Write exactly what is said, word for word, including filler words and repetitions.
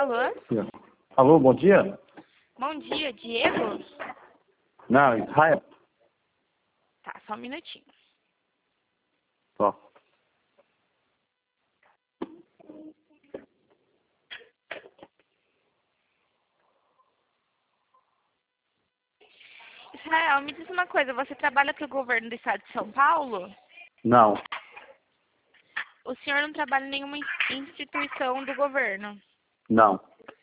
Alô? Alô, bom dia? Bom dia, Diego? Não, Israel. Tá, só um minutinho. Só. Israel, me diz uma coisa, você trabalha para o governo do estado de São Paulo? Não, O senhor não trabalha em nenhuma instituição do governo? não.